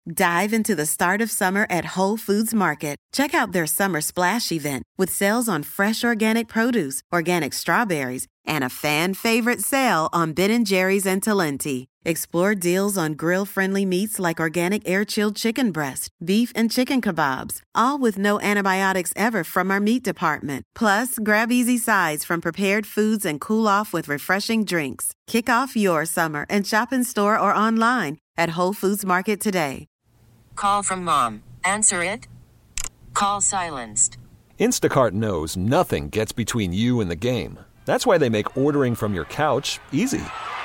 Dive into the start of summer at Whole Foods Market. Check out their Summer Splash event with sales on fresh organic produce, organic strawberries, and a fan-favorite sale on Ben & Jerry's and Talenti. Explore deals on grill-friendly meats like organic air-chilled chicken breast, beef and chicken kebabs, all with no antibiotics ever from our meat department. Plus, grab easy sides from prepared foods and cool off with refreshing drinks. Kick off your summer and shop in store or online at Whole Foods Market today. Call from mom. Answer it. Call silenced. Instacart knows nothing gets between you and the game. That's why they make ordering from your couch easy.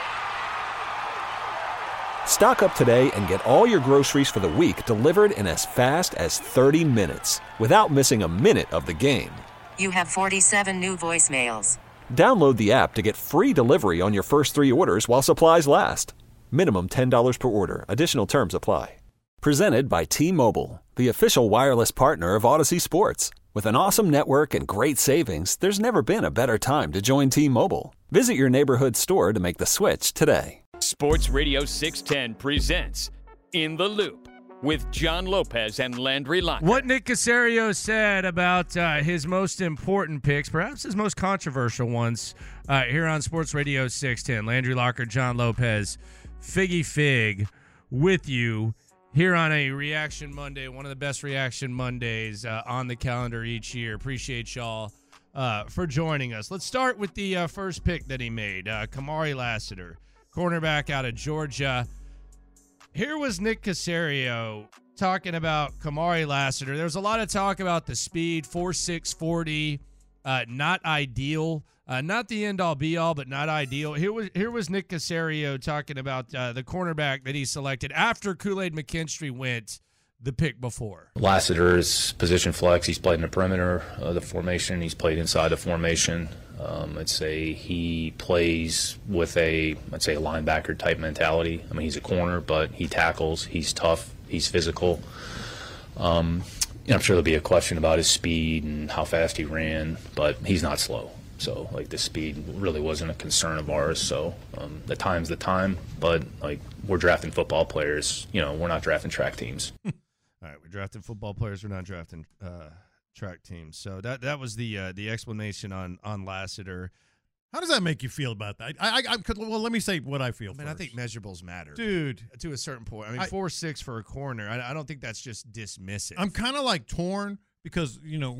Stock up today and get all your groceries for the week delivered in as fast as 30 minutes without missing a minute of the game. You have 47 new voicemails. Download the app to get free delivery on your first 3 orders while supplies last. Minimum $10 per order. Additional terms apply. Presented by T-Mobile, the official wireless partner of Odyssey Sports. With an awesome network and great savings, there's never been a better time to join T-Mobile. Visit your neighborhood store to make the switch today. Sports Radio 610 presents In the Loop with John Lopez and Landry Locker. What Nick Caserio said about his most important picks, perhaps his most controversial ones, here on Sports Radio 610. Landry Locker, John Lopez, Figgy Fig with you here on a Reaction Monday, one of the best Reaction Mondays on the calendar each year. Appreciate y'all for joining us. Let's start with the first pick that he made, Kamari Lassiter, cornerback out of Georgia. Here was Nick Caserio talking about Kamari Lassiter. There was a lot of talk about the speed, 4.6 40, not ideal. Not the end-all, be-all, but not ideal. Here was Nick Caserio talking about the cornerback that he selected after Kool-Aid McKinstry went the pick before. Lassiter's position flex. He's played in the perimeter of the formation. He's played inside the formation. I'd say he plays with a linebacker-type mentality. I mean, he's a corner, but he tackles. He's tough. He's physical. I'm sure there'll be a question about his speed and how fast he ran, but he's not slow. So, the speed really wasn't a concern of ours. So, the time's the time. But, we're drafting football players. We're not drafting track teams. All right, we're drafting football players. We're not drafting track teams. So, that was the explanation on Lassiter. How does that make you feel about that? Well, let me say what I feel first. I think measurables matter. Dude. To a certain point. 4.6 for a corner, I don't think that's just dismissive. I'm kind of, torn because,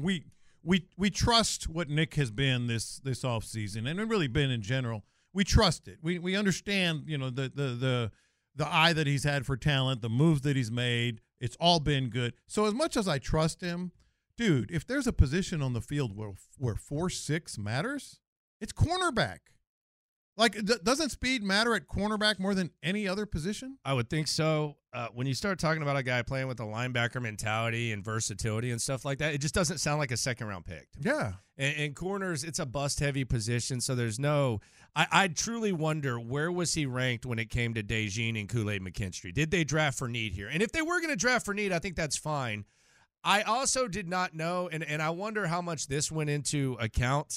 we trust what Nick has been this offseason, and really been in general. We trust it. We understand, the eye that he's had for talent, the moves that he's made. It's all been good. So as much as I trust him, dude, if there's a position on the field where 4.6 matters, it's cornerback. Doesn't speed matter at cornerback more than any other position? I would think so. When you start talking about a guy playing with a linebacker mentality and versatility and stuff like that, it just doesn't sound like a second-round pick. Yeah. And corners, it's a bust-heavy position, so there's no – I truly wonder where was he ranked when it came to DeJean and Kool-Aid McKinstry. Did they draft for need here? And if they were going to draft for need, I think that's fine. I also did not know, and I wonder how much this went into account.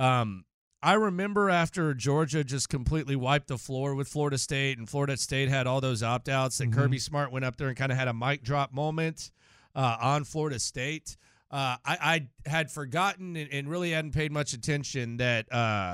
I remember after Georgia just completely wiped the floor with Florida State, and Florida State had all those opt-outs, and Kirby Smart went up there and kind of had a mic drop moment on Florida State. I had forgotten and really hadn't paid much attention that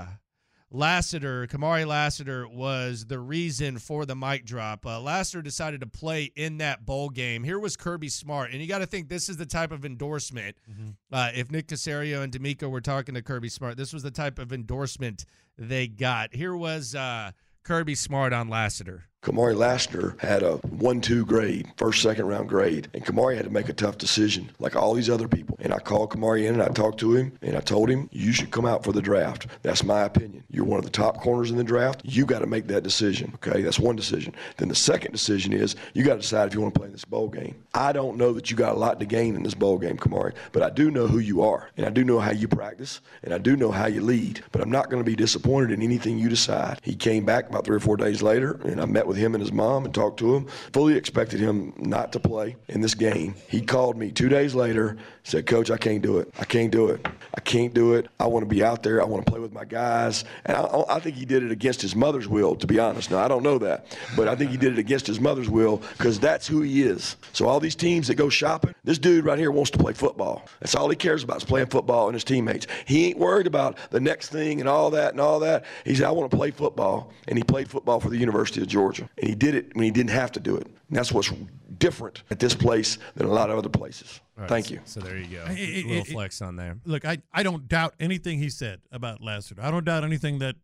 Kamari Lassiter was the reason for the mic drop. Lassiter decided to play in that bowl game. Here was Kirby Smart, and you got to think this is the type of endorsement. If Nick Caserio and D'Amico were talking to Kirby Smart, this was the type of endorsement they got. Here was Kirby Smart on Lassiter. Kamari Lassiter had a 1-2 grade, first, second round grade, and Kamari had to make a tough decision like all these other people. And I called Kamari in and I talked to him and I told him, you should come out for the draft. That's my opinion. You're one of the top corners in the draft. You got to make that decision, okay? That's one decision. Then the second decision is you got to decide if you want to play in this bowl game. I don't know that you got a lot to gain in this bowl game, Kamari, but I do know who you are, and I do know how you practice, and I do know how you lead, but I'm not going to be disappointed in anything you decide. He came back about 3 or 4 days later, and I met with with him and his mom and talked to him. Fully expected him not to play in this game. He called me 2 days later, said, Coach, I can't do it. I can't do it. I can't do it. I want to be out there. I want to play with my guys. And I think he did it against his mother's will, to be honest. Now, I don't know that, but I think he did it against his mother's will because that's who he is. So all these teams that go shopping, this dude right here wants to play football. That's all he cares about is playing football and his teammates. He ain't worried about the next thing and all that. He said, I want to play football. And he played football for the University of Georgia. And he did it when he didn't have to do it. And that's what's different at this place than a lot of other places. Right, Thank you. So there you go. A little flex on there. Look, I don't doubt anything he said about Lassiter. I don't doubt anything that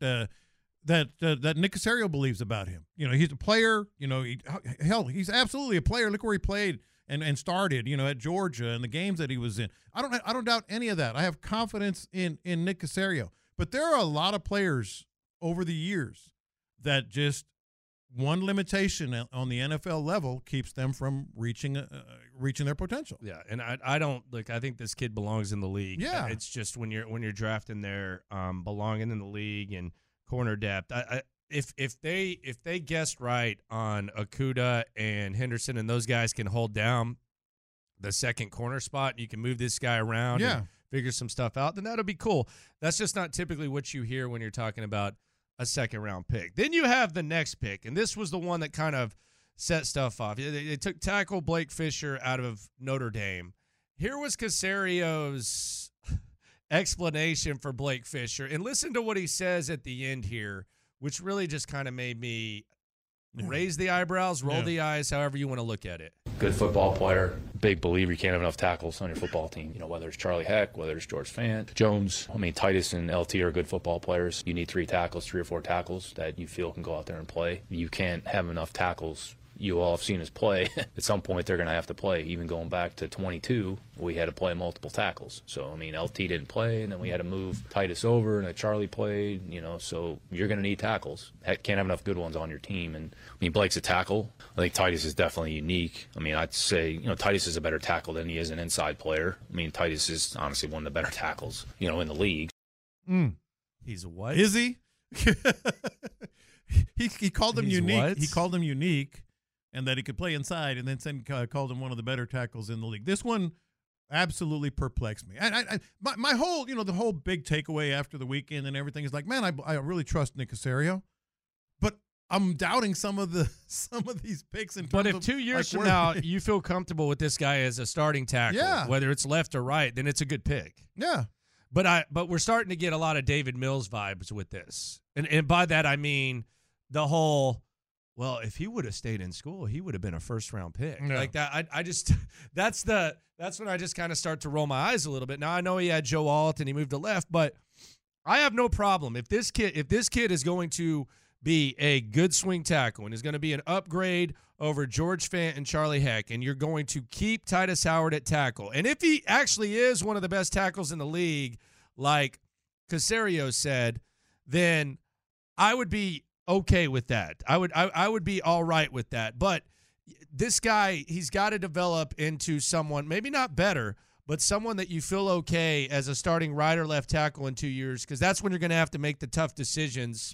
Nick Caserio believes about him. You know, he's a player. You know, he's absolutely a player. Look where he played and started. You know, at Georgia and the games that he was in. I don't doubt any of that. I have confidence in Nick Caserio. But there are a lot of players over the years that just one limitation on the NFL level keeps them from reaching their potential. Yeah, and I don't look. I think this kid belongs in the league. Yeah, it's just when you're drafting there, belonging in the league and corner depth. If they guessed right on Okudah and Henderson, and those guys can hold down the second corner spot, and you can move this guy around. Yeah. And figure some stuff out, then that'll be cool. That's just not typically what you hear when you're talking about a second-round pick. Then you have the next pick, and this was the one that kind of set stuff off. They took tackle Blake Fisher out of Notre Dame. Here was Caserio's explanation for Blake Fisher, and listen to what he says at the end here, which really just kind of made me raise the eyebrows, roll the eyes, however you want to look at it. Good football player. Big believer you can't have enough tackles on your football team. You know, whether it's Charlie Heck, whether it's George Fant, Jones. I mean, Titus and LT are good football players. You need 3 or 4 tackles that you feel can go out there and play. You can't have enough tackles. You all have seen us play. At some point, they're going to have to play. Even going back to 22, we had to play multiple tackles. So, I mean, LT didn't play, and then we had to move Titus over, and then Charlie played, you know, so you're going to need tackles. Heck, can't have enough good ones on your team. And, I mean, Blake's a tackle. I think Titus is definitely unique. I mean, I'd say, you know, Titus is a better tackle than he is an inside player. I mean, Titus is honestly one of the better tackles, you know, in the league. He's what? Is he? he called him unique. What? He called him unique. And that he could play inside, and then called him one of the better tackles in the league. This one absolutely perplexed me. My whole, you know, the whole big takeaway after the weekend and everything is like, man, I really trust Nick Caserio, but I'm doubting some of these picks. But if 2 years from now you feel comfortable with this guy as a starting tackle, whether it's left or right, then it's a good pick. Yeah. But we're starting to get a lot of David Mills vibes with this, and by that I mean the whole. Well, if he would have stayed in school, he would have been a first-round pick. No. Like that, I just that's when I just kind of start to roll my eyes a little bit. Now I know he had Joe Alt and he moved to left, but I have no problem if this kid is going to be a good swing tackle and is going to be an upgrade over George Fant and Charlie Heck, and you're going to keep Titus Howard at tackle, and if he actually is one of the best tackles in the league, like Caserio said, then I would be okay with that. I would be all right with that. But this guy, he's got to develop into someone, maybe not better, but someone that you feel okay as a starting right or left tackle in 2 years, because that's when you're going to have to make the tough decisions.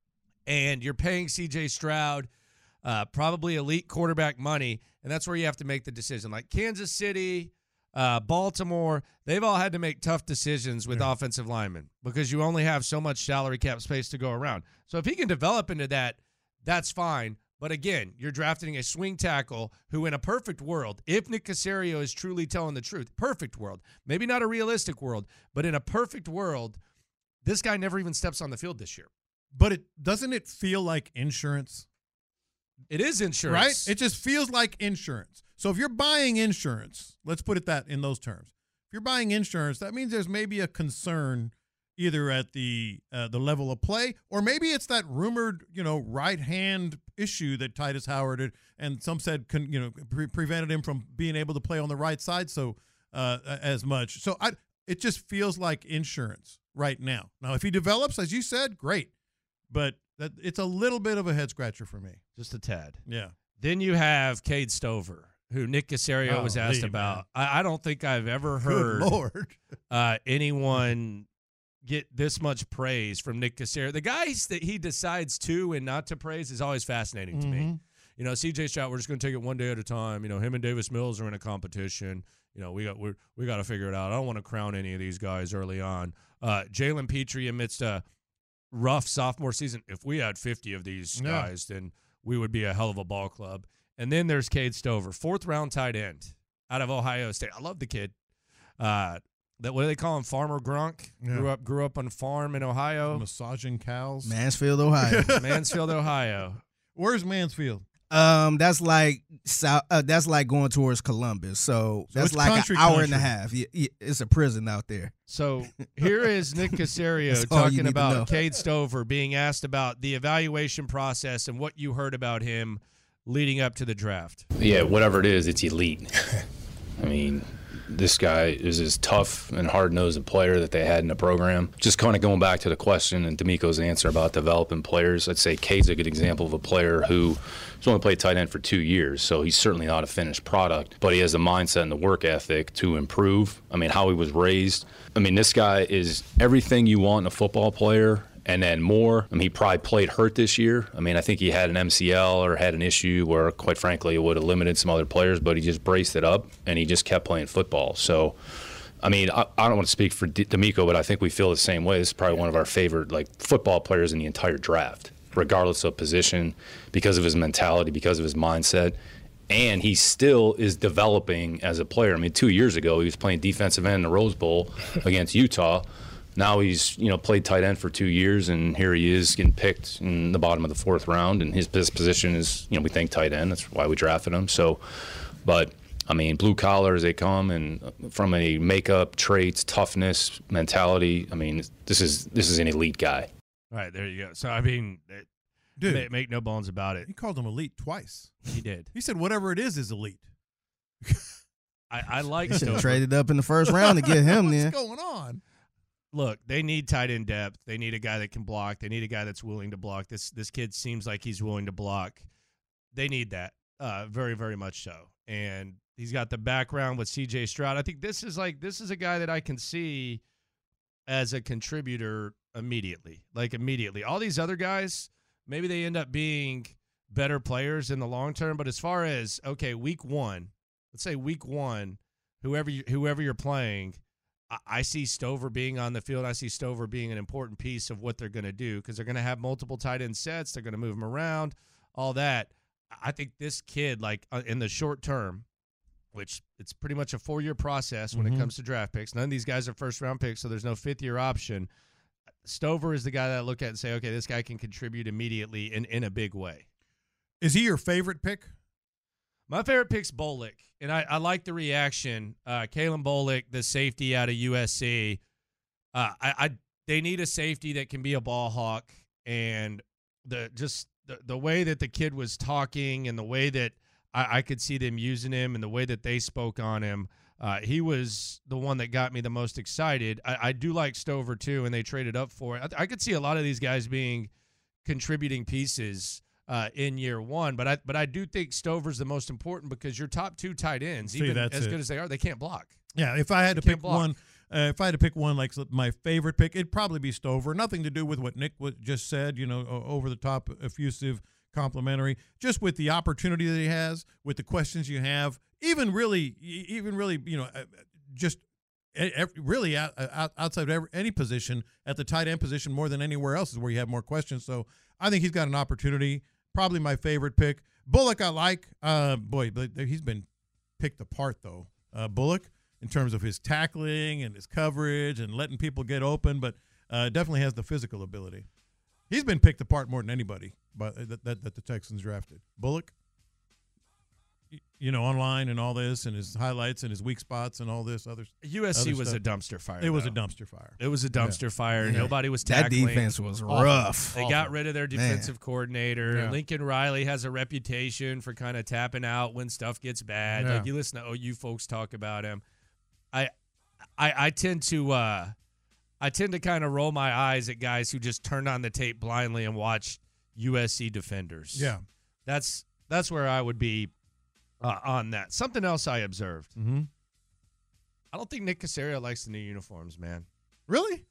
And you're paying C.J. Stroud probably elite quarterback money, and that's where you have to make the decision. Like Kansas City, Baltimore, they've all had to make tough decisions with offensive linemen because you only have so much salary cap space to go around. So if he can develop into that, that's fine. But again, you're drafting a swing tackle who, in a perfect world, if Nick Caserio is truly telling the truth, perfect world, maybe not a realistic world, but in a perfect world, this guy never even steps on the field this year. But doesn't it feel like insurance? It is insurance. Right? It just feels like insurance. So if you're buying insurance, let's put it in those terms. If you're buying insurance, that means there's maybe a concern either at the level of play, or maybe it's that rumored, right hand issue that Titus Howard had, and some said, prevented him from being able to play on the right side as much. So it just feels like insurance right now. Now, if he develops, as you said, great, but it's a little bit of a head scratcher for me. Just a tad. Yeah. Then you have Cade Stover, who Nick Caserio was asked about. I don't think I've ever heard anyone get this much praise from Nick Caserio. The guys that he decides to and not to praise is always fascinating to me. You know, C.J. Stroud, we're just going to take it one day at a time. You know, him and Davis Mills are in a competition. You know, we got to figure it out. I don't want to crown any of these guys early on. Jalen Petrie amidst a rough sophomore season. If we had 50 of these guys, then we would be a hell of a ball club. And then there's Cade Stover, 4th-round tight end out of Ohio State. I love the kid. What do they call him? Farmer Grunk. Yeah. Grew up on a farm in Ohio. Massaging cows. Mansfield, Ohio. Mansfield, Ohio. Where's Mansfield? That's like going towards Columbus. So that's like an hour and a half. It's a prison out there. So here is Nick Caserio talking about Cade Stover, being asked about the evaluation process and what you heard about him leading up to the draft. Yeah, whatever it is, it's elite. I mean, this guy is as tough and hard-nosed a player that they had in the program. Just kind of going back to the question and D'Amico's answer about developing players, I'd say Cade's a good example of a player who has only played tight end for 2 years, so he's certainly not a finished product, but he has the mindset and the work ethic to improve. I mean, how he was raised. I mean, this guy is everything you want in a football player, and then more. I mean, he probably played hurt this year. I mean, I think he had an MCL or had an issue where, quite frankly, it would have limited some other players, but he just braced it up, and he just kept playing football. So, I mean, I don't want to speak for D'Amico, but I think we feel the same way. This is probably one of our favorite, football players in the entire draft, regardless of position, because of his mentality, because of his mindset. And he still is developing as a player. I mean, 2 years ago, he was playing defensive end in the Rose Bowl against Utah. Now he's, played tight end for 2 years, and here he is getting picked in the bottom of the 4th round, and his position is, we think tight end. That's why we drafted him. So, but, I mean, blue collar as they come, and from a makeup, traits, toughness, mentality, I mean, this is an elite guy. All right, there you go. So, I mean, dude, make no bones about it. He called him elite twice. He did. He said whatever it is elite. I like Should Stover. have traded up in the first round to get him there. What's going on? Look, they need tight end depth. They need a guy that can block. They need a guy that's willing to block. This kid seems like he's willing to block. They need that, very, very much so. And he's got the background with C.J. Stroud. I think this is a guy that I can see as a contributor immediately. All these other guys, maybe they end up being better players in the long term. But as far as, week one, let's say week one, whoever you're playing, I see Stover being on the field. I see Stover being an important piece of what they're going to do because they're going to have multiple tight end sets. They're going to move them around, all that. I think this kid, in the short term, which it's pretty much a 4-year process when it comes to draft picks. None of these guys are first-round picks, so there's no 5th-year option. Stover is the guy that I look at and say, okay, this guy can contribute immediately in a big way. Is he your favorite pick? My favorite pick's Bolick, and I like the reaction. Kalen Bolick, the safety out of USC. They need a safety that can be a ball hawk, and the way that the kid was talking and the way that I could see them using him and the way that they spoke on him, he was the one that got me the most excited. I do like Stover, too, and they traded up for it. I could see a lot of these guys being contributing pieces in year one, but I do think Stover's the most important because your top 2 tight ends, even as good as they are, they can't block. Yeah, if I had to pick one, like my favorite pick, it'd probably be Stover. Nothing to do with what Nick just said, over the top, effusive, complimentary. Just with the opportunity that he has, with the questions you have, even really, just really outside of any position, at the tight end position more than anywhere else is where you have more questions. So I think he's got an opportunity. Probably my favorite pick. Bullock I like. But he's been picked apart, though. Bullock, in terms of his tackling and his coverage and letting people get open, but definitely has the physical ability. He's been picked apart more than anybody that the Texans drafted. Bullock, online and all this, and his highlights and his weak spots and all this other USC was stuff. a dumpster fire. It was a dumpster fire. It was a dumpster fire. Yeah. Nobody was tackling. That defense was rough. They got rid of their defensive coordinator. Yeah. Lincoln Riley has a reputation for kind of tapping out when stuff gets bad. Yeah. Like you listen to OU folks talk about him. I tend to kind of roll my eyes at guys who just turn on the tape blindly and watch USC defenders. Yeah, that's where I would be on that. Something else I observed. Mm-hmm. I don't think Nick Caserio likes the new uniforms, man. Really?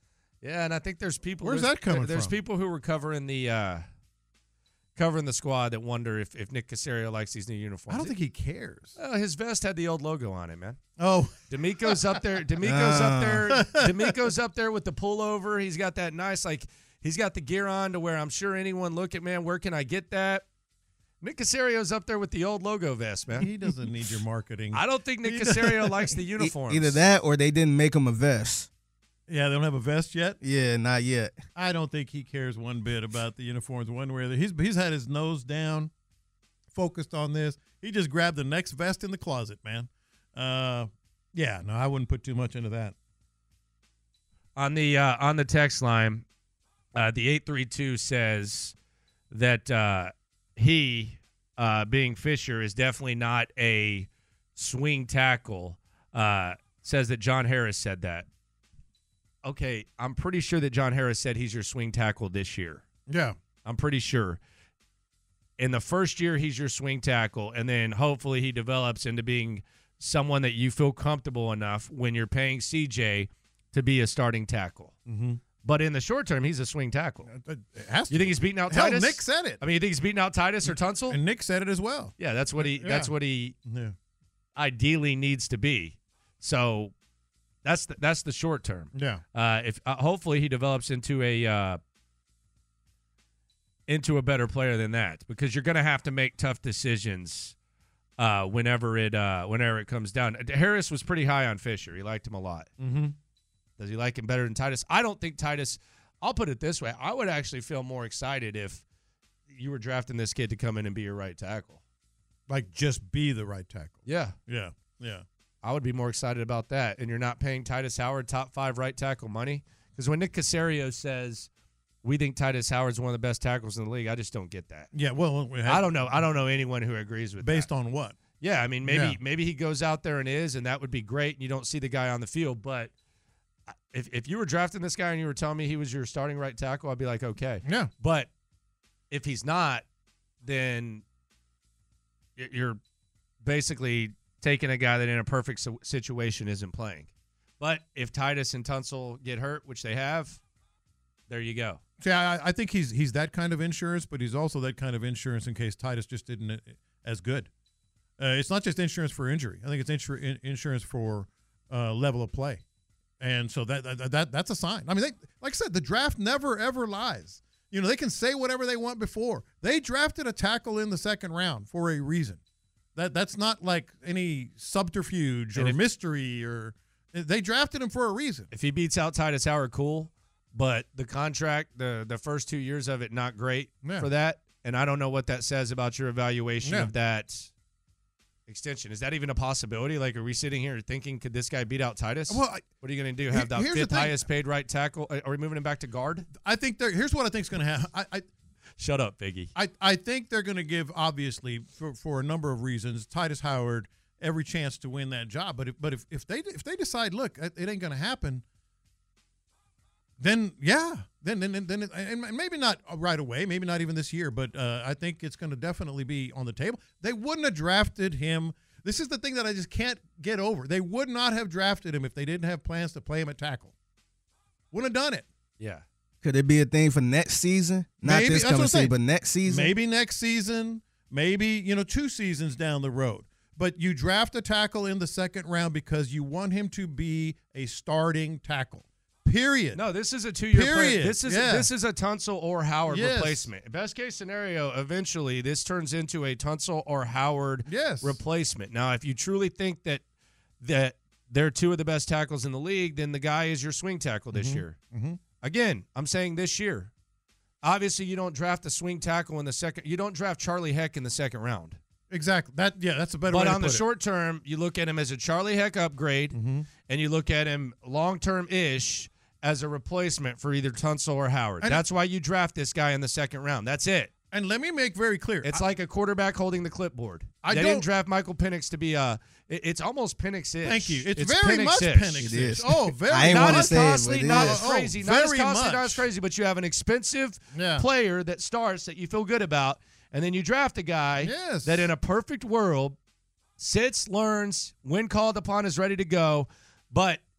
Yeah, and I think there's people. Where's that coming from? There's people who were covering the squad that wonder if Nick Caserio likes these new uniforms. I don't think he cares. His vest had the old logo on it, man. Oh, D'Amico's up there. D'Amico's up there with the pullover. He's got that nice, he's got the gear on to where I'm sure anyone look at, man, where can I get that? Nick Caserio's up there with the old logo vest, man. He doesn't need your marketing. I don't think Nick Caserio likes the uniforms. Either that or they didn't make him a vest. Yeah, they don't have a vest yet? Yeah, not yet. I don't think he cares one bit about the uniforms one way or the other. He's had his nose down, focused on this. He just grabbed the next vest in the closet, man. Yeah, no, I wouldn't put too much into that. On the text line, the 832 says that he, being Fisher, is definitely not a swing tackle. Says that John Harris said that. Okay, I'm pretty sure that John Harris said he's your swing tackle this year. Yeah. I'm pretty sure. In the first year, he's your swing tackle, and then hopefully he develops into being someone that you feel comfortable enough when you're paying CJ to be a starting tackle. Mm-hmm. But in the short term, he's a swing tackle. It has to. You think he's beating out Hell, Titus? Nick said it. I mean, you think he's beating out Titus or Tunsil? And Nick said it as well. Yeah, that's what he. Yeah. That's what he Yeah. ideally needs to be. So that's the short term. Yeah. If hopefully he develops into a better player than that, because you're going to have to make tough decisions whenever it comes down. Harris was pretty high on Fisher. He liked him a lot. Mm-hmm. Does he like him better than Titus? I don't think Titus. I'll put it this way: I would actually feel more excited if you were drafting this kid to come in and be your right tackle. Like, just be the right tackle. Yeah. Yeah. Yeah. I would be more excited about that. And you're not paying Titus Howard top 5 right tackle money. Because when Nick Caserio says we think Titus Howard's one of the best tackles in the league, I just don't get that. Yeah, well, I don't know. I don't know anyone who agrees with based that. on what? Yeah, I mean, maybe he goes out there and that would be great, and you don't see the guy on the field. But if you were drafting this guy and you were telling me he was your starting right tackle, I'd be like, okay. Yeah. But if he's not, then you're basically taking a guy that in a perfect situation isn't playing. But if Titus and Tunsil get hurt, which they have, there you go. Yeah, I think he's that kind of insurance, but he's also that kind of insurance in case Titus just didn't as good. It's not just insurance for injury. I think it's insurance for level of play, and so that's a sign. I mean, like I said, the draft never ever lies. You know, they can say whatever they want before. They drafted a tackle in the second round for a reason. That's not like any subterfuge or mystery, or they drafted him for a reason. If he beats out Titus Howard, cool. But the contract, the first 2 years of it, not great for that. And I don't know what that says about your evaluation of that extension. Is that even a possibility? Like, are we sitting here thinking, could this guy beat out Titus? Well, what are you going to do? Have the fifth highest paid right tackle? Are we moving him back to guard? I think here's what I think is going to happen. Shut up, Biggie. I think they're going to give, obviously, for a number of reasons, Titus Howard every chance to win that job. But if they decide, look, it ain't going to happen, then and maybe not right away, maybe not even this year, but I think it's going to definitely be on the table. They wouldn't have drafted him. This is the thing that I just can't get over. They would not have drafted him if they didn't have plans to play him at tackle. Wouldn't have done it. Yeah. Could it be a thing for next season? Not maybe, this coming season, but next season? Maybe next season. Maybe, 2 seasons down the road. But you draft a tackle in the second round because you want him to be a starting tackle. Period. No, this is a 2-year Period. plan. This is a Tunsil or Howard replacement. Best case scenario, eventually this turns into a Tunsil or Howard replacement. Now, if you truly think that they're 2 of the best tackles in the league, then the guy is your swing tackle this year. Mm-hmm. Again, I'm saying this year. Obviously, you don't draft a swing tackle in the second. You don't draft Charlie Heck in the second round. Exactly. That's a better way to put it. But on the short term, you look at him as a Charlie Heck upgrade, and you look at him long-term-ish as a replacement for either Tunsil or Howard. That's why you draft this guy in the second round. That's it. And let me make very clear. It's like a quarterback holding the clipboard. They didn't draft Michael Penix to be it's almost Penix-ish. Thank you. It's very much Penix-ish. Oh, very I ain't not want to as say costly, it, but not it as is. crazy, not as costly, not as crazy, but you have an expensive player that starts that you feel good about, and then you draft a guy that in a perfect world sits, learns, when called upon is ready to go, but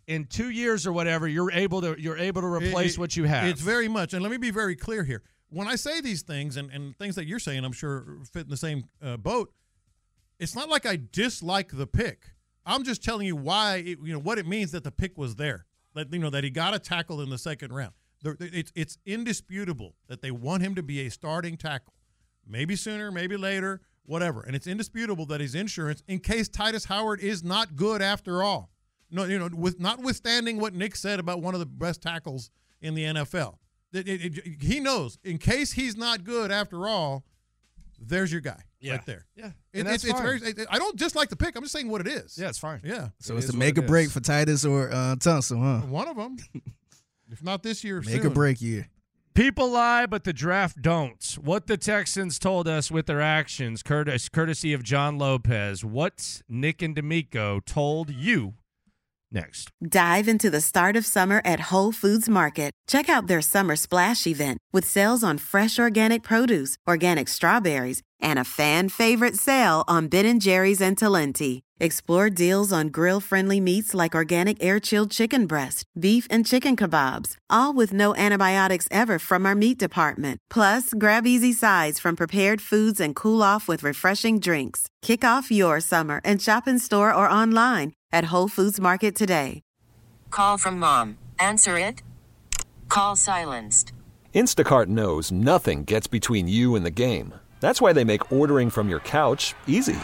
in 2 years or whatever, you're able to replace what you have. It's very much, and let me be very clear here. When I say these things and things that you're saying, I'm sure fit in the same boat. It's not like I dislike the pick. I'm just telling you why, what it means that the pick was there. That he got a tackle in the second round. It's indisputable that they want him to be a starting tackle. Maybe sooner, maybe later, whatever. And it's indisputable that his insurance, in case Titus Howard is not good after all. No, notwithstanding what Nick said about one of the best tackles in the NFL. He knows, in case he's not good after all, there's your guy right there. Yeah. It's very. I don't dislike the pick. I'm just saying what it is. Yeah, it's fine. Yeah. So it's a make or break for Titus or Tunsil, huh? One of them. If not this year, make soon. or break year. People lie, but the draft don't. What the Texans told us with their actions, courtesy of John Lopez. What Nick and D'Amico told you. Next. Dive into the start of summer at Whole Foods Market. Check out their Summer Splash event with sales on fresh organic produce, organic strawberries, and a fan-favorite sale on Ben & Jerry's and Talenti. Explore deals on grill-friendly meats like organic air-chilled chicken breast, beef and chicken kebabs, all with no antibiotics ever from our meat department. Plus, grab easy sides from prepared foods and cool off with refreshing drinks. Kick off your summer and shop in store or online at Whole Foods Market today. Call from mom. Answer it. Call silenced. Instacart knows nothing gets between you and the game. That's why they make ordering from your couch easy.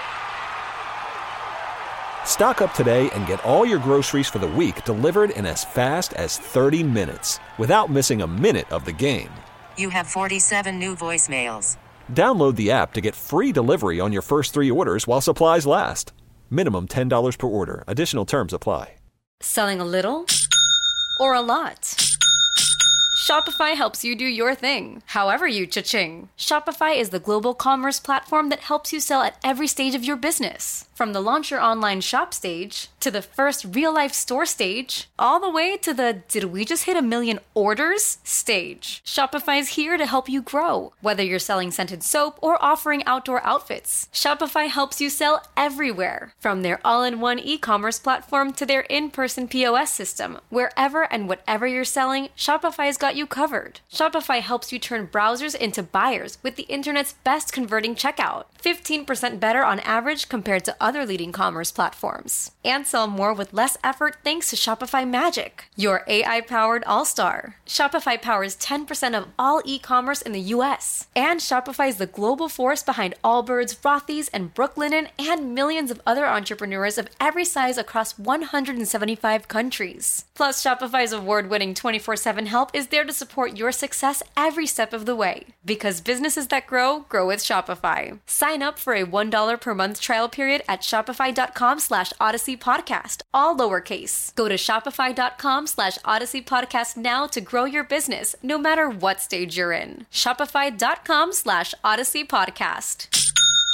Stock up today and get all your groceries for the week delivered in as fast as 30 minutes without missing a minute of the game. You have 47 new voicemails. Download the app to get free delivery on your first 3 orders while supplies last. Minimum $10 per order. Additional terms apply. Selling a little or a lot? Shopify helps you do your thing, however you cha-ching. Shopify is the global commerce platform that helps you sell at every stage of your business. From the launch your online shop stage, to the first real-life store stage, all the way to the did we just hit 1 million orders stage. Shopify's here to help you grow. Whether you're selling scented soap or offering outdoor outfits, Shopify helps you sell everywhere. From their all-in-one e-commerce platform to their in-person POS system, wherever and whatever you're selling, Shopify's got you covered. Shopify helps you turn browsers into buyers with the internet's best converting checkout. 15% better on average compared to other leading commerce platforms. And sell more with less effort thanks to Shopify Magic, your AI-powered all-star. Shopify powers 10% of all e-commerce in the U.S. And Shopify is the global force behind Allbirds, Rothy's, and Brooklinen, and millions of other entrepreneurs of every size across 175 countries. Plus, Shopify's award-winning 24/7 help is there to support your success every step of the way. Because businesses that grow, grow with Shopify. Sign up for a $1 per month trial period at shopify.com/Odyssey Podcast, all lowercase. Go to shopify.com/Odyssey Podcast now to grow your business, no matter what stage you're in. Shopify.com/Odyssey Podcast.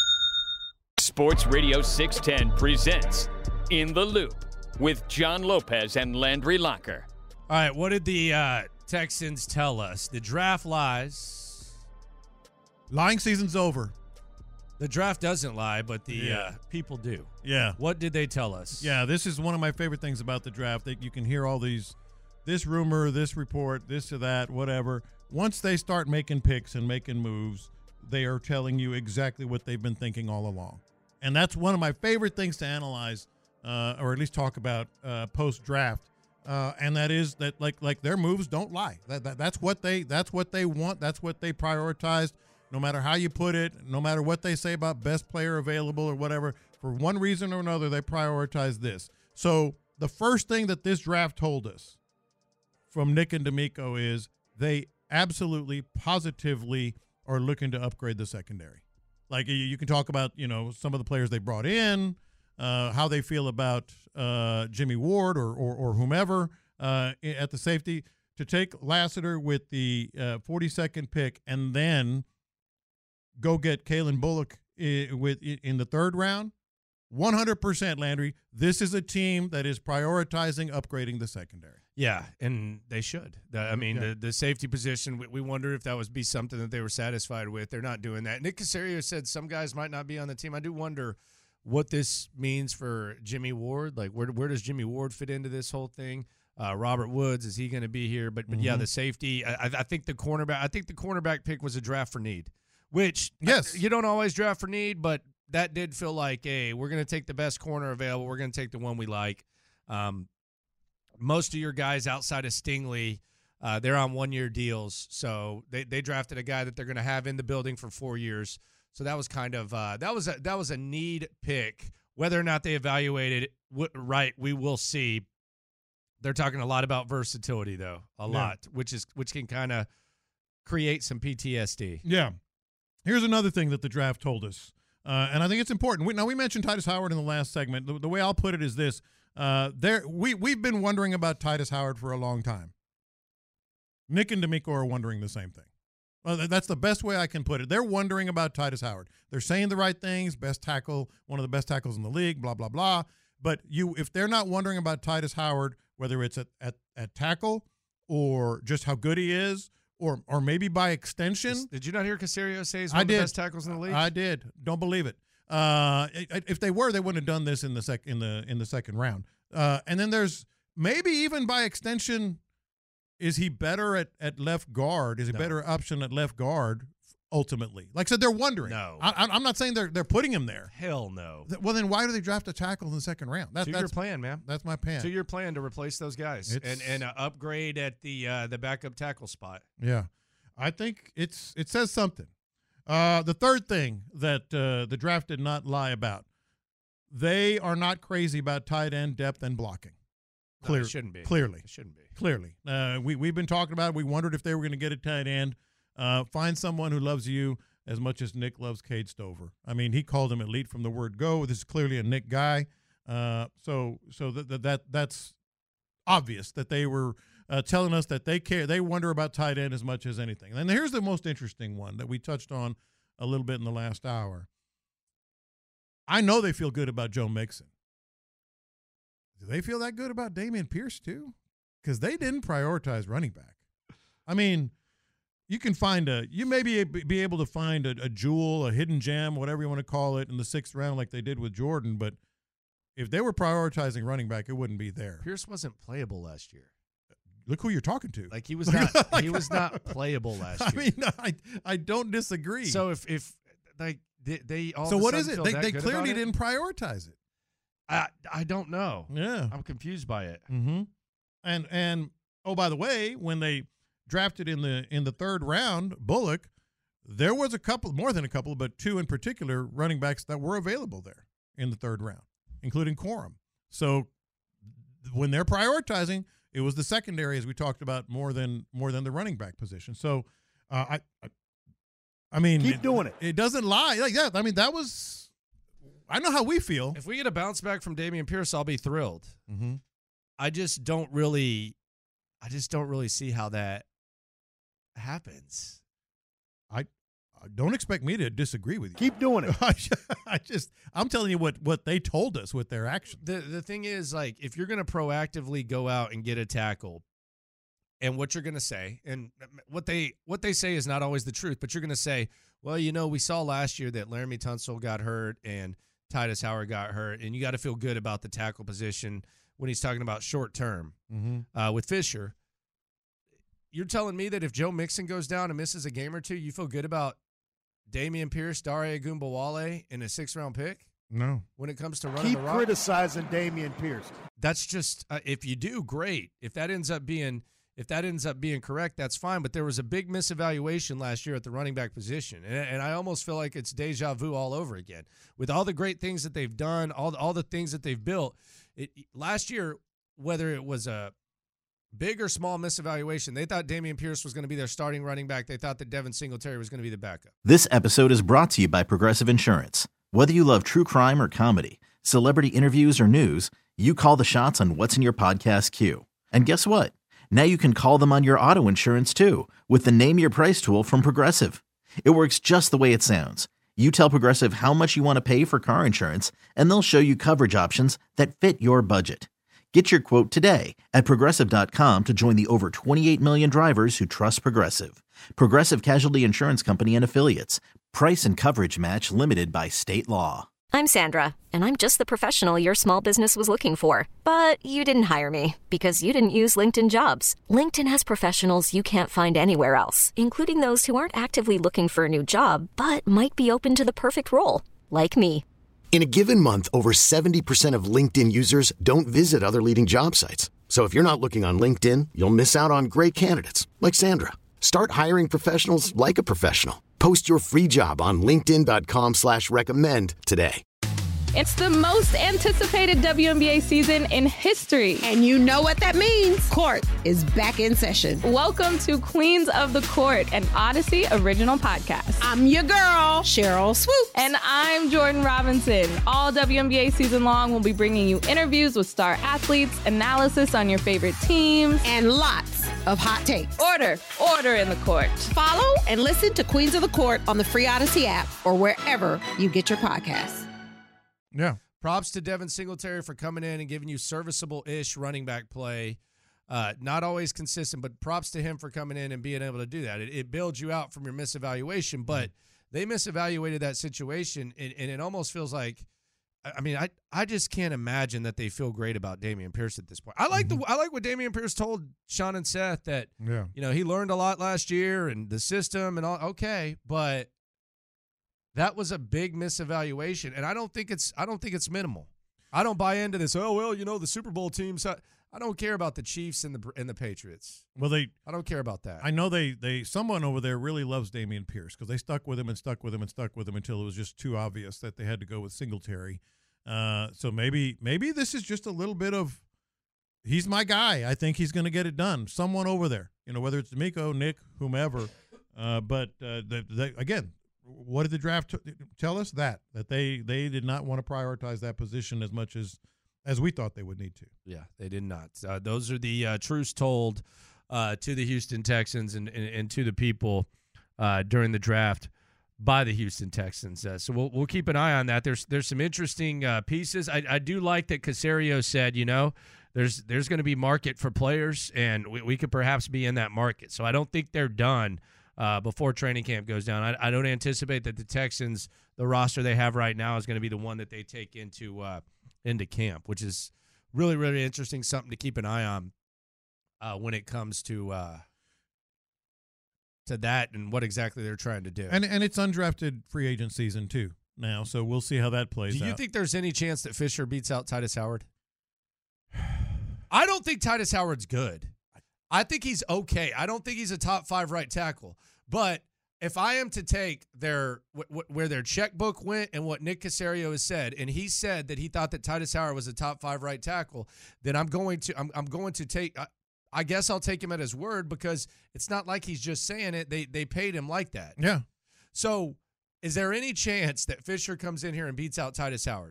Sports Radio 610 presents In the Loop with John Lopez and Landry Locker. All right, what did the Texans tell us? The draft lies. Lying season's over. The draft doesn't lie, but the people do. Yeah. What did they tell us? Yeah, this is one of my favorite things about the draft, that you can hear all this rumor, this report, this or that, whatever. Once they start making picks and making moves, they are telling you exactly what they've been thinking all along. And that's one of my favorite things to analyze, or at least talk about post-draft. And that is that like their moves don't lie. That's what they want. That's what they prioritized. No matter how you put it, no matter what they say about best player available or whatever, for one reason or another, they prioritize this. So the first thing that this draft told us from Nick and D'Amico is they absolutely, positively are looking to upgrade the secondary. Like you can talk about, some of the players they brought in, how they feel about Jimmy Ward or whomever at the safety. To take Lassiter with the 42nd pick and then go get Kalen Bullock in the third round, 100%, Landry. This is a team that is prioritizing upgrading the secondary. Yeah, and they should. The safety position, we wondered if that would be something that they were satisfied with. They're not doing that. Nick Caserio said some guys might not be on the team. I do wonder what this means for Jimmy Ward. Like, where does Jimmy Ward fit into this whole thing? Robert Woods, is he going to be here? But yeah, the safety. I think the cornerback. I think the cornerback pick was a draft for need, which you don't always draft for need, but that did feel like, hey, we're going to take the best corner available. We're going to take the one we like. Most of your guys outside of Stingley, they're on 1-year deals, so they drafted a guy that they're going to have in the building for 4 years. So that was kind of that was a need pick. Whether or not they evaluated it right, we will see. They're talking a lot about versatility, though, a lot, which can kind of create some PTSD. Yeah. Here's another thing that the draft told us, and I think it's important. We mentioned Tytus Howard in the last segment. The way I'll put it is this: we've been wondering about Tytus Howard for a long time. Nick and D'Amico are wondering the same thing. Well, that's the best way I can put it. They're wondering about Tytus Howard. They're saying the right things. Best tackle, one of the best tackles in the league. Blah blah blah. But if they're not wondering about Tytus Howard, whether it's at tackle or just how good he is, or maybe by extension. Did you not hear Caserio say he's one of the best tackles in the league? I did. Don't believe it. If they were, they wouldn't have done this in the second round. And then there's maybe even by extension, is he better at left guard? Is he better option at left guard ultimately? Like I said, they're wondering. No. I'm not saying they're putting him there. Hell no. Well, then why do they draft a tackle in the second round? That's your plan, man. That's my plan. 2-year plan to replace those guys and upgrade at the backup tackle spot. Yeah. I think it says something. The third thing that the draft did not lie about, they are not crazy about tight end depth and blocking. No, it shouldn't be. Clearly. It shouldn't be. Clearly. We've been talking about it. We wondered if they were going to get a tight end. Find someone who loves you as much as Nick loves Cade Stover. I mean, he called him elite from the word go. This is clearly a Nick guy. So that's obvious that they were telling us that they care. They wonder about tight end as much as anything. And here's the most interesting one that we touched on a little bit in the last hour. I know they feel good about Joe Mixon. Do they feel that good about Dameon Pierce too? Because they didn't prioritize running back. I mean, you may be able to find a jewel, a hidden gem, whatever you want to call it, in the 6th round like they did with Jordan. But if they were prioritizing running back, it wouldn't be there. Pierce wasn't playable last year. Look who you're talking to. Like he was not. He was not playable last year. I mean, I don't disagree. So if like they all. So of a what sudden is it? feel They that clearly good about it? didn't prioritize it. I don't know. Yeah, I'm confused by it. Mm-hmm. And oh, by the way, when they drafted in the 3rd round, Bullock, there was a couple, more than a couple, but 2 in particular running backs that were available there in the 3rd round, including Corum. So when they're prioritizing, it was the secondary, as we talked about, more than the running back position. So I mean, keep doing it. It doesn't lie like that. I mean, that was. I know how we feel. If we get a bounce back from Dameon Pierce, I'll be thrilled. Mm-hmm. I just don't really see how that happens. I don't expect me to disagree with you. Keep doing it. I'm telling you what they told us with their actions. The thing is, like, if you're going to proactively go out and get a tackle, and what you're going to say, and what they say is not always the truth, but you're going to say, well, we saw last year that Laramie Tunsil got hurt and Tytus Howard got hurt, and you got to feel good about the tackle position when he's talking about short term with Fisher. You're telling me that if Joe Mixon goes down and misses a game or two, you feel good about Dameon Pierce, Dare Ogunbowale in a 6th-round pick? No. When it comes to running the rock? Keep criticizing Dameon Pierce. That's just if you do, great. If that ends up being correct, that's fine. But there was a big misevaluation last year at the running back position, and I almost feel like it's deja vu all over again. With all the great things that they've done, all the things that they've built, last year, whether it was a big or small misevaluation, they thought Dameon Pierce was going to be their starting running back. They thought that Devin Singletary was going to be the backup. This episode is brought to you by Progressive Insurance. Whether you love true crime or comedy, celebrity interviews or news, you call the shots on what's in your podcast queue. And guess what? Now you can call them on your auto insurance too with the Name Your Price tool from Progressive. It works just the way it sounds. You tell Progressive how much you want to pay for car insurance, and they'll show you coverage options that fit your budget. Get your quote today at Progressive.com to join the over 28 million drivers who trust Progressive. Progressive Casualty Insurance Company and Affiliates. Price and coverage match limited by state law. I'm Sandra, and I'm just the professional your small business was looking for. But you didn't hire me because you didn't use LinkedIn Jobs. LinkedIn has professionals you can't find anywhere else, including those who aren't actively looking for a new job, but might be open to the perfect role, like me. In a given month, over 70% of LinkedIn users don't visit other leading job sites. So if you're not looking on LinkedIn, you'll miss out on great candidates like Sandra. Start hiring professionals like a professional. Post your free job on linkedin.com/recommend today. It's the most anticipated WNBA season in history. And you know what that means. Court is back in session. Welcome to Queens of the Court, an Odyssey original podcast. I'm your girl, Cheryl Swoops. And I'm Jordan Robinson. All WNBA season long, we'll be bringing you interviews with star athletes, analysis on your favorite teams, and lots of hot takes. Order in the court. Follow and listen to Queens of the Court on the free Odyssey app or wherever you get your podcasts. Yeah. Props to Devin Singletary for coming in and giving you serviceable-ish running back play. Not always consistent, but props to him for coming in and being able to do that. It bailed you out from your misevaluation, but they misevaluated that situation, and it almost feels like, I mean, I just can't imagine that they feel great about Dameon Pierce at this point. I like what Dameon Pierce told Sean and Seth that, he learned a lot last year and the system and all. Okay, but that was a big misevaluation, and I don't think it's minimal. I don't buy into this. Oh well, the Super Bowl teams. I don't care about the Chiefs and the Patriots. Well, I don't care about that. I know someone over there really loves Dameon Pierce because they stuck with him and stuck with him and stuck with him until it was just too obvious that they had to go with Singletary. So maybe this is just a little bit of he's my guy. I think he's going to get it done. Someone over there, whether it's D'Amico, Nick, whomever. But again. What did the draft tell us? That they did not want to prioritize that position as much as we thought they would need to. Yeah, they did not. Those are the truths told to the Houston Texans and to the people during the draft by the Houston Texans. So we'll keep an eye on that. There's some interesting pieces. I do like that Caserio said, there's going to be market for players, and we could perhaps be in that market. So I don't think they're done. Before training camp goes down. I don't anticipate that the Texans, the roster they have right now, is going to be the one that they take into camp, which is really, really interesting, something to keep an eye on when it comes to that and what exactly they're trying to do. And it's undrafted free agent season, too, now, so we'll see how that plays out. Do you think there's any chance that Fisher beats out Titus Howard? I don't think Titus Howard's good. I think he's okay. I don't think he's a top 5 right tackle. But if I am to take where their checkbook went and what Nick Caserio has said, and he said that he thought that Titus Howard was a top 5 right tackle, then I'm going to take. I guess I'll take him at his word because it's not like he's just saying it. They paid him like that. Yeah. So, is there any chance that Fisher comes in here and beats out Titus Howard?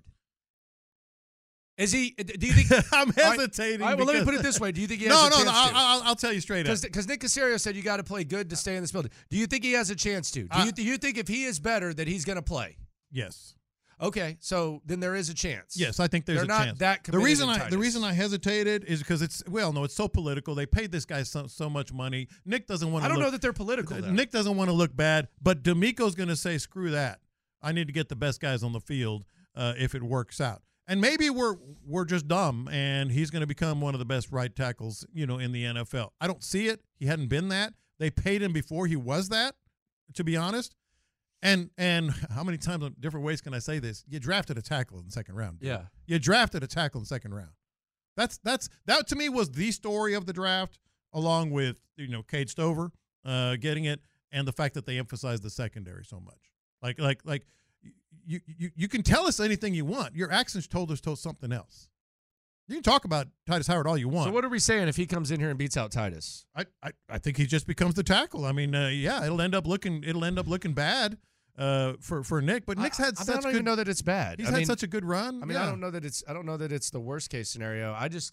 Is he? Do you think? I'm hesitating. All right, well, let me put it this way: do you think he has a chance? No. I'll tell you straight up. Because Nick Caserio said you got to play good to stay in this building. Do you think he has a chance to? Do you think if he is better that he's going to play? Yes. Okay, so then there is a chance. Yes, I think there's a chance. They're not that committed. The reason I hesitated is because it's so political. They paid this guy so much money. Nick doesn't want to. I don't know that they're political. Nick doesn't want to look bad, but D'Amico's going to say, "Screw that! I need to get the best guys on the field if it works out." And maybe we're just dumb, and he's going to become one of the best right tackles, in the NFL. I don't see it. He hadn't been that. They paid him before he was that, to be honest. And how many times in different ways can I say this? You drafted a tackle in the second round. Dude. Yeah. You drafted a tackle in the second round. That to me was the story of the draft, along with Cade Stover getting it, and the fact that they emphasized the secondary so much. Like. You can tell us anything you want. Your actions told something else. You can talk about Titus Howard all you want. So what are we saying if he comes in here and beats out Titus? I think he just becomes the tackle. I mean, it'll end up looking bad for Nick. But Nick's had such. I don't even know that it's bad. He's had such a good run. I mean, I don't know that it's the worst case scenario. I just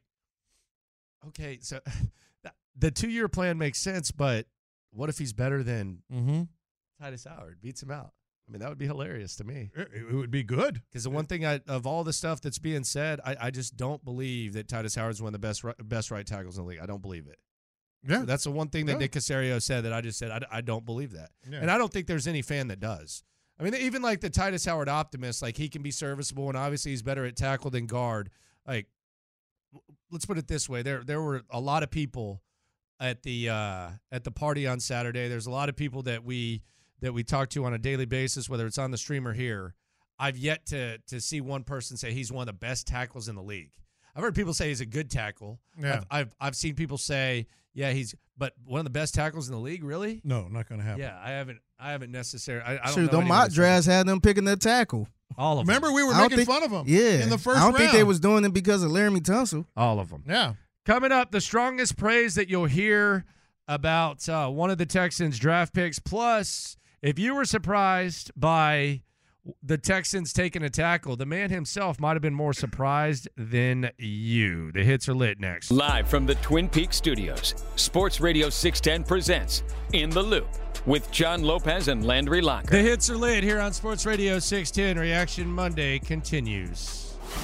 okay, so the 2-year plan makes sense, but what if he's better than Titus Howard? Beats him out. I mean, that would be hilarious to me. It would be good. Because the one thing of all the stuff that's being said, I just don't believe that Titus Howard's one of the best right tackles in the league. I don't believe it. Yeah. That's the one thing that Nick Caserio said that I just said I don't believe that. Yeah. And I don't think there's any fan that does. I mean, even like the Titus Howard Optimist, like he can be serviceable, and obviously he's better at tackle than guard. Like, let's put it this way: there were a lot of people at the party on Saturday. There's a lot of people that we talk to on a daily basis, whether it's on the stream or here. I've yet to see one person say he's one of the best tackles in the league. I've heard people say he's a good tackle. Yeah. I've seen people say, yeah, but one of the best tackles in the league, really? No, not going to happen. Yeah, I haven't necessarily. I don't Shoot, know. Them mock drafts had them picking their tackle. All of Remember, them. we were making fun of them. Yeah, in the first I don't round. think they was doing it because of Laramie Tunsil. All of them. Yeah. Coming up, the strongest praise that you'll hear about one of the Texans' draft picks. Plus, if you were surprised by the Texans taking a tackle, the man himself might have been more surprised than you. The hits are lit next. Live from the Twin Peaks studios, Sports Radio 610 presents In the Loop with John Lopez and Landry Locker. The hits are lit here on Sports Radio 610. Reaction Monday continues.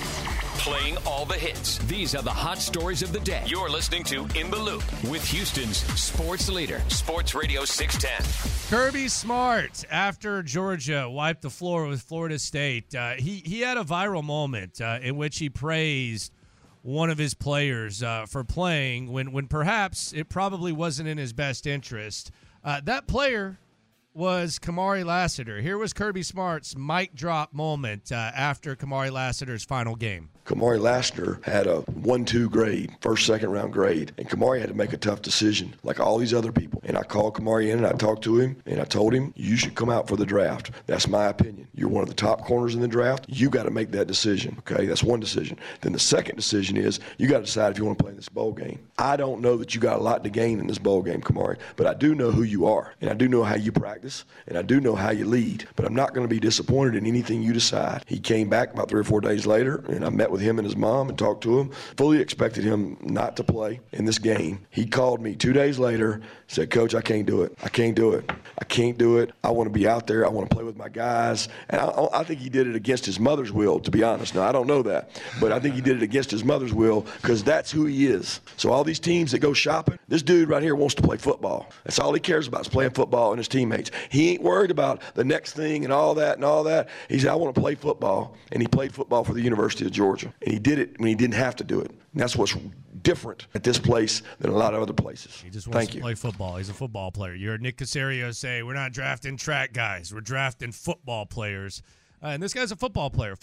Playing all the hits. These are the hot stories of the day. You're listening to In the Loop with Houston's sports leader, Sports Radio 610. Kirby Smart, after Georgia wiped the floor with Florida State, he had a viral moment in which he praised one of his players for playing when perhaps it probably wasn't in his best interest. That player was Kamari Lassiter. Here was Kirby Smart's mic drop moment after Kamari Lassiter's final game. Kamari Lassiter had a 1-2 grade, first, second round grade, and Kamari had to make a tough decision like all these other people. And I called Kamari in and I talked to him and I told him, you should come out for the draft. That's my opinion. You're one of the top corners in the draft. You got to make that decision, okay? That's one decision. Then the second decision is you got to decide if you want to play in this bowl game. I don't know that you got a lot to gain in this bowl game, Kamari, but I do know who you are, and I do know how you practice, and I do know how you lead, but I'm not going to be disappointed in anything you decide. He came back about 3 or 4 days later, and I met with him and his mom and talked to him. Fully expected him not to play in this game. He called me 2 days later, said, Coach, I can't do it. I can't do it. I can't do it. I want to be out there. I want to play with my guys. And I think he did it against his mother's will, to be honest. Now, I don't know that, but I think he did it against his mother's will because that's who he is. So all these teams that go shopping, this dude right here wants to play football. That's all he cares about is playing football and his teammates. He ain't worried about the next thing and all that and all that. He said, I want to play football, and he played football for the University of Georgia. And he did it when he didn't have to do it. And that's what's different at this place than a lot of other places. He just wants to play football. He's a football player. You heard Nick Caserio say, we're not drafting track guys. We're drafting football players. And this guy's a football player.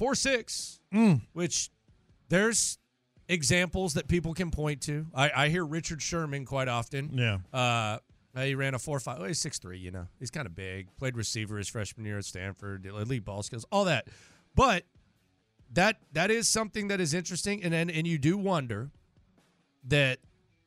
4'6", which there's examples that people can point to. I hear Richard Sherman quite often. Yeah. He ran a 4.5. He's 6'3", you know. He's kind of big. Played receiver his freshman year at Stanford. Elite ball skills. All that. But that is something that is interesting. And you do wonder that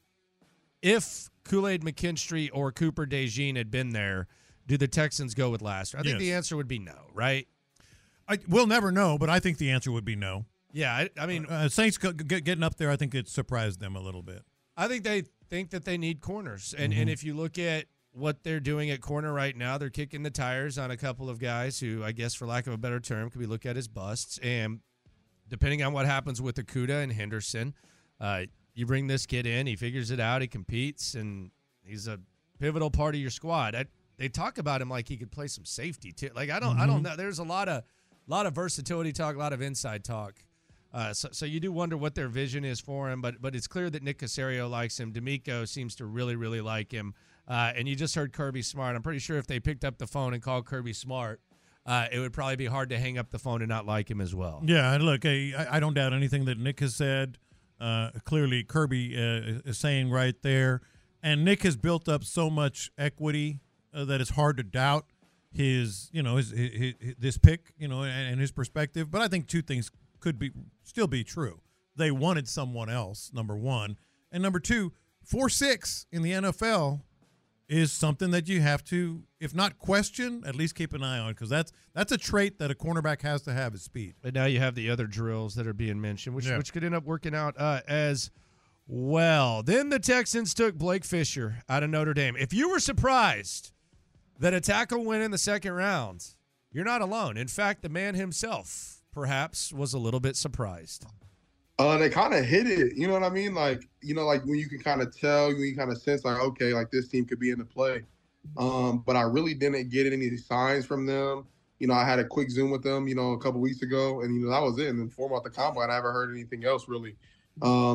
if Kool-Aid McKinstry or Cooper DeJean had been there, do the Texans go with Lassiter? I think the answer would be no, right? We'll never know, but I think the answer would be no. Yeah, I mean, Saints getting up there, I think it surprised them a little bit. I think they think that they need corners, and if you look at what they're doing at corner right now, they're kicking the tires on a couple of guys who, I guess, for lack of a better term, could be looked at as busts. And depending on what happens with Okudah and Henderson, you bring this kid in, he figures it out, he competes, and he's a pivotal part of your squad. They talk about him like he could play some safety too. Like I don't know. There's a lot of versatility talk, a lot of inside talk. So you do wonder what their vision is for him, but it's clear that Nick Caserio likes him. D'Amico seems to really, really like him. And you just heard Kirby Smart. I'm pretty sure if they picked up the phone and called Kirby Smart, it would probably be hard to hang up the phone and not like him as well. Yeah, and look, I don't doubt anything that Nick has said. Clearly, Kirby is saying right there. And Nick has built up so much equity that it's hard to doubt his this pick, and his perspective. But I think two things could still be true. They wanted someone else, number one. And number two, 4'6" in the NFL is something that you have to, if not question, at least keep an eye on, because that's a trait that a cornerback has to have, is speed. But now you have the other drills that are being mentioned, which could end up working out as well. Then the Texans took Blake Fisher out of Notre Dame. If you were surprised that a tackle went in the second round, you're not alone. In fact, the man himself perhaps was a little bit surprised. They kind of hit it, you know what I mean? Like when you can kind of tell, you kind of sense like, okay, like this team could be in the play. But I really didn't get any signs from them. I had a quick Zoom with them, a couple weeks ago, and that was it. And then 4 months of combine, I haven't heard anything else really. So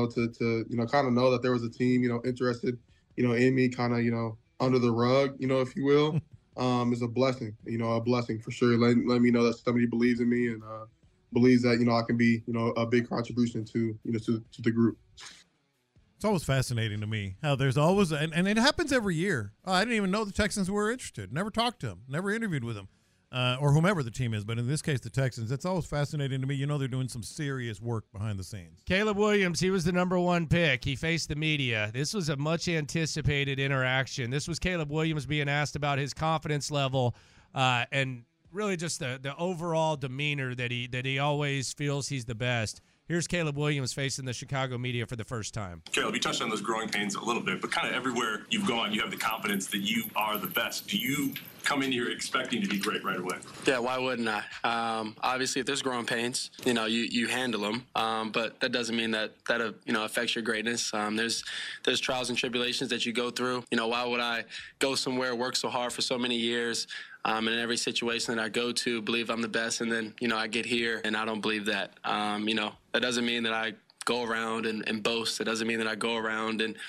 to kind of know that there was a team, interested, in me, kind of, under the rug, if you will, is a blessing. A blessing for sure. Let me know that somebody believes in me and believes that I can be a big contribution to to the group. It's always fascinating to me how there's always and it happens every year. I didn't even know the Texans were interested. Never talked to them. Never interviewed with them. Or whomever the team is, but in this case, the Texans. It's always fascinating to me. They're doing some serious work behind the scenes. Caleb Williams, he was the number 1 pick. He faced the media. This was a much-anticipated interaction. This was Caleb Williams being asked about his confidence level and really just the overall demeanor that he always feels he's the best. Here's Caleb Williams facing the Chicago media for the first time. Caleb, you touched on those growing pains a little bit, but kind of everywhere you've gone, you have the confidence that you are the best. Do you come in here expecting to be great right away? Yeah, why wouldn't I? Obviously, if there's growing pains, you handle them, but that doesn't mean that affects your greatness. There's trials and tribulations that you go through. Why would I go somewhere, work so hard for so many years, and in every situation that I go to, believe I'm the best, and then, I get here and I don't believe that. That doesn't mean that I go around and boast. It doesn't mean that I go around and,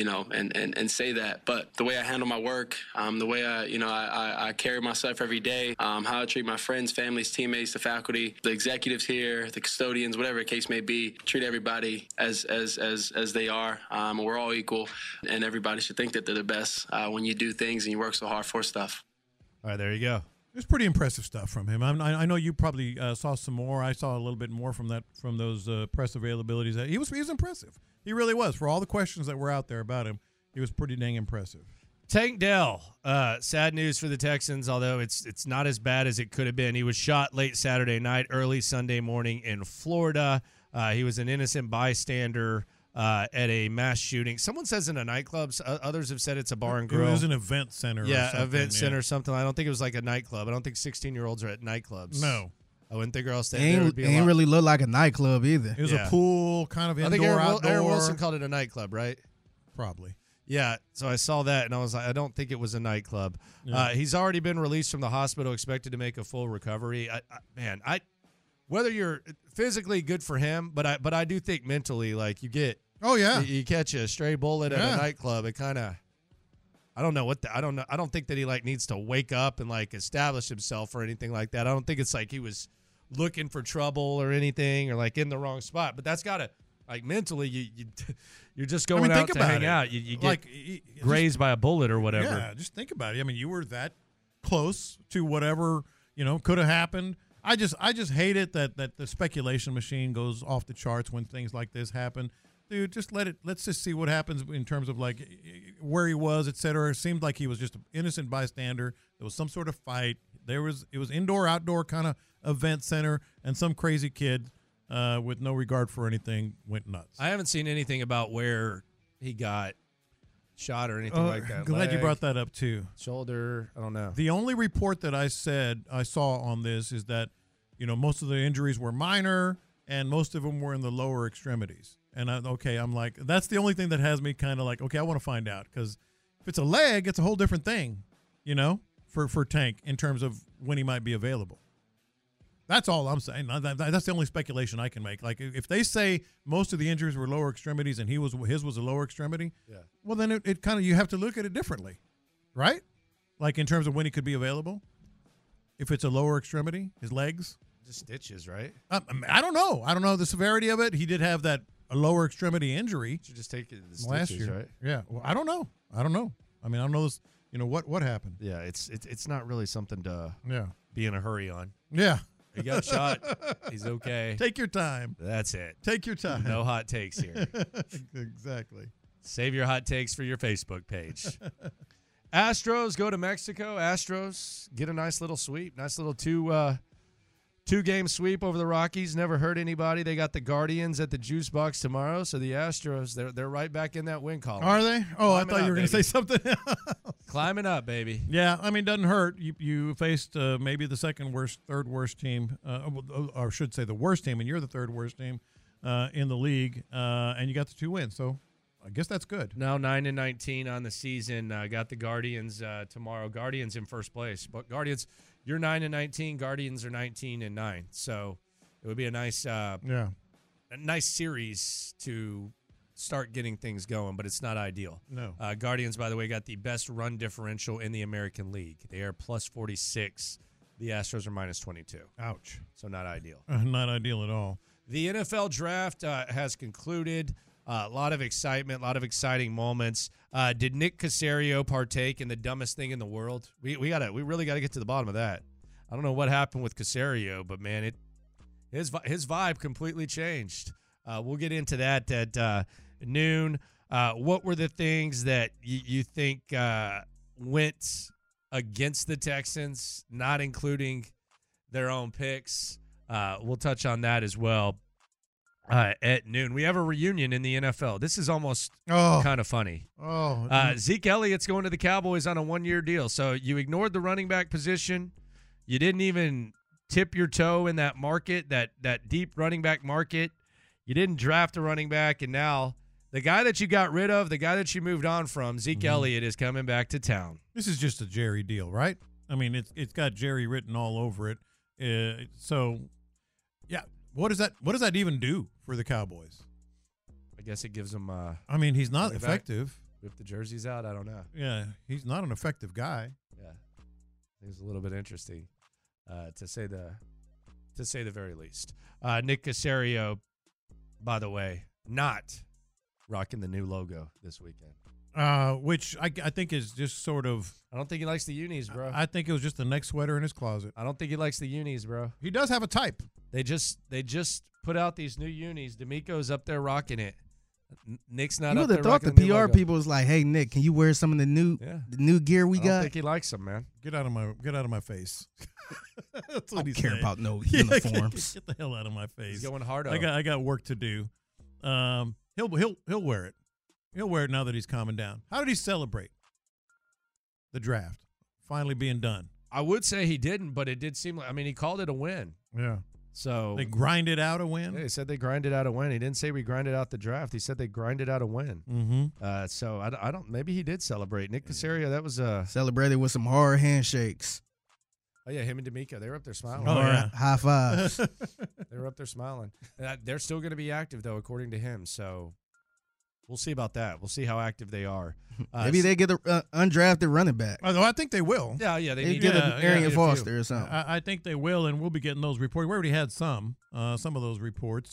and say that. But the way I handle my work, the way I carry myself every day, how I treat my friends, families, teammates, the faculty, the executives here, the custodians, whatever the case may be, treat everybody as they are. We're all equal, and everybody should think that they're the best when you do things and you work so hard for stuff. All right, there you go. It's pretty impressive stuff from him. I know you probably saw some more. I saw a little bit more from those press availabilities. He was impressive. He really was. For all the questions that were out there about him, he was pretty dang impressive. Tank Dell, sad news for the Texans, although it's not as bad as it could have been. He was shot late Saturday night, early Sunday morning in Florida. He was an innocent bystander at a mass shooting. Someone says in a nightclub. Others have said it's a bar and grill. It was an event center. Yeah, event center or something. I don't think it was like a nightclub. I don't think 16-year-olds are at nightclubs. No. I wouldn't think or else it ain't really look like a nightclub either. It was a pool, kind of indoor, outdoor. Aaron Wilson called it a nightclub, right? Probably. Yeah, so I saw that, and I was like, I don't think it was a nightclub. Yeah. He's already been released from the hospital, expected to make a full recovery. Whether you're physically, good for him, but I do think mentally, like you get. Oh yeah, you catch a stray bullet at a nightclub. It kind of, I don't know. I don't think that he needs to wake up and establish himself or anything like that. I don't think it's like he was looking for trouble or anything or in the wrong spot. But that's gotta mentally you're just going out to hang out. You get grazed by a bullet or whatever. Yeah, just think about it. I mean, you were that close to whatever could have happened. I just hate it that the speculation machine goes off the charts when things like this happen. Dude, just let's just see what happens in terms of where he was, et cetera. It seemed like he was just an innocent bystander. There was some sort of fight. It was indoor, outdoor kind of event center, and some crazy kid with no regard for anything went nuts. I haven't seen anything about where he got shot or anything like that. Glad you brought that up too. Shoulder, I don't know. The only report that I saw on this is that, most of the injuries were minor and most of them were in the lower extremities. And I'm like, that's the only thing that has me kind of like, okay, I want to find out, because if it's a leg, it's a whole different thing, for Tank in terms of when he might be available. That's all I'm saying. That's the only speculation I can make. Like if they say most of the injuries were lower extremities and his was a lower extremity, well then it kind of, you have to look at it differently, right? Like in terms of when he could be available. If it's a lower extremity, his legs, just stitches, right? I don't know. I don't know the severity of it. He did have a lower extremity injury. You just take it the last stitches, year, right? Yeah. Well, I don't know. I mean, I don't know this. What happened? Yeah, it's not really something to be in a hurry on. Yeah. He got shot. He's okay. Take your time. That's it. Take your time. No hot takes here. Exactly. Save your hot takes for your Facebook page. Astros go to Mexico. Astros get a nice little sweep. Nice little two-game sweep over the Rockies. Never hurt anybody. They got the Guardians at the Juice Box tomorrow. So the Astros, they're right back in that win column. Are they? Oh, I thought you were going to say something else. Climbing up, baby. Yeah, I mean, doesn't hurt. You faced maybe the third worst team, or I should say the worst team, and you're the third worst team in the league, and you got the 2 wins. So I guess that's good. Now 9-19 on the season. Got the Guardians tomorrow. Guardians in first place. But Guardians, You're 9-19. Guardians are 19-9. So it would be a nice series to start getting things going, but it's not ideal. No. Guardians, by the way, got the best run differential in the American League. They are plus 46. The Astros are minus 22. Ouch. So not ideal. Not ideal at all. The NFL draft has concluded. A lot of excitement, a lot of exciting moments. Did Nick Caserio partake in the dumbest thing in the world? We really got to get to the bottom of that. I don't know what happened with Caserio, but man, his vibe completely changed. We'll get into that at noon. What were the things that you think went against the Texans, not including their own picks? We'll touch on that as well at noon. We have a reunion in the NFL. This is almost kind of funny. Zeke Elliott's going to the Cowboys on a 1-year deal. So you ignored the running back position. You didn't even tip your toe in that market, that deep running back market. You didn't draft a running back, and now the guy that you got rid of, the guy that you moved on from, Zeke Elliott, is coming back to town. This is just a Jerry deal, right? I mean, it's got Jerry written all over it. So, yeah, what does that even do for the Cowboys? I guess it gives them. I mean, he's not effective. With the jerseys out, I don't know. Yeah, he's not an effective guy. Yeah, it's a little bit interesting, to say the very least. Nick Caserio, by the way, not rocking the new logo this weekend. Which I think is just sort of. I don't think he likes the unis, bro. I think it was just the neck sweater in his closet. I don't think he likes the unis, bro. He does have a type. They just put out these new unis. D'Amico's up there rocking it. Nick's not. You up would have there thought the PR people was like, "Hey, Nick, can you wear some of the new gear we got?" I don't think he likes them, man. Get out of my face. That's what I don't care about no uniforms. Get the hell out of my face. He's going hard. I got work to do. He'll wear it. He'll wear it now that he's calming down. How did he celebrate the draft finally being done? I would say he didn't, but it did seem like. I mean, he called it a win. Yeah. So they grinded out a win. Yeah, he said they grinded out a win. He didn't say we grinded out the draft. He said they grinded out a win. Mm-hmm. So I don't. Maybe he did celebrate. Nick Caserio, that was celebrated with some hard handshakes. Oh yeah, him and D'Amico, they were up there smiling. Oh yeah, high fives. They were up there smiling. They're still going to be active though, according to him. So we'll see about that. We'll see how active they are. Maybe they get an undrafted running back. Although I think they will. Yeah, they get an Arian Foster or something. I think they will, and we'll be getting those reports. We already had some of those reports.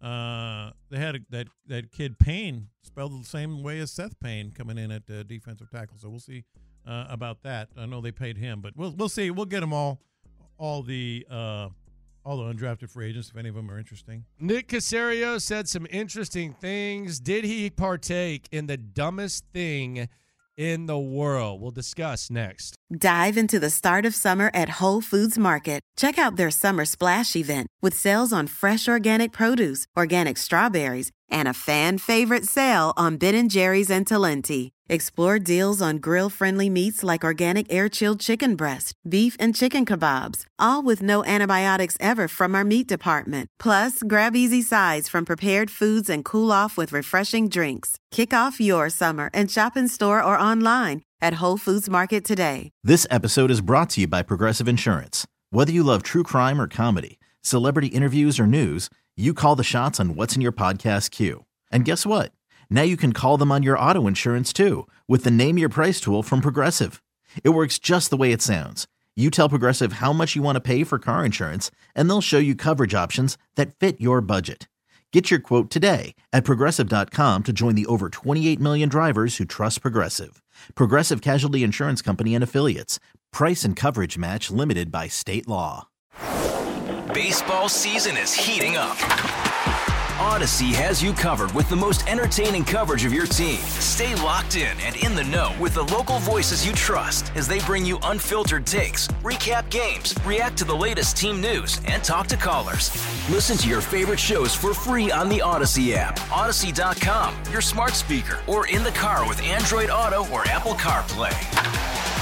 They had that kid Payne, spelled the same way as Seth Payne, coming in at defensive tackle. So we'll see about that. I know they paid him, but we'll see. We'll get them all the undrafted free agents, if any of them are interesting. Nick Caserio said some interesting things. Did he partake in the dumbest thing in the world? We'll discuss next. Dive into the start of summer at Whole Foods Market. Check out their Summer Splash event with sales on fresh organic produce, organic strawberries, and a fan-favorite sale on Ben & Jerry's and Talenti. Explore deals on grill-friendly meats like organic air-chilled chicken breast, beef and chicken kebabs, all with no antibiotics ever from our meat department. Plus, grab easy sides from prepared foods and cool off with refreshing drinks. Kick off your summer and shop in store or online at Whole Foods Market today. This episode is brought to you by Progressive Insurance. Whether you love true crime or comedy, celebrity interviews or news, you call the shots on what's in your podcast queue. And guess what? Now you can call them on your auto insurance too with the Name Your Price tool from Progressive. It works just the way it sounds. You tell Progressive how much you want to pay for car insurance, and they'll show you coverage options that fit your budget. Get your quote today at Progressive.com to join the over 28 million drivers who trust Progressive. Progressive Casualty Insurance Company and Affiliates. Price and coverage match limited by state law. Baseball season is heating up. Odyssey has you covered with the most entertaining coverage of your team. Stay locked in the know with the local voices you trust as they bring you unfiltered takes, recap games, react to the latest team news, and talk to callers. Listen to your favorite shows for free on the Odyssey app, Odyssey.com, your smart speaker, or in the car with Android Auto or Apple CarPlay.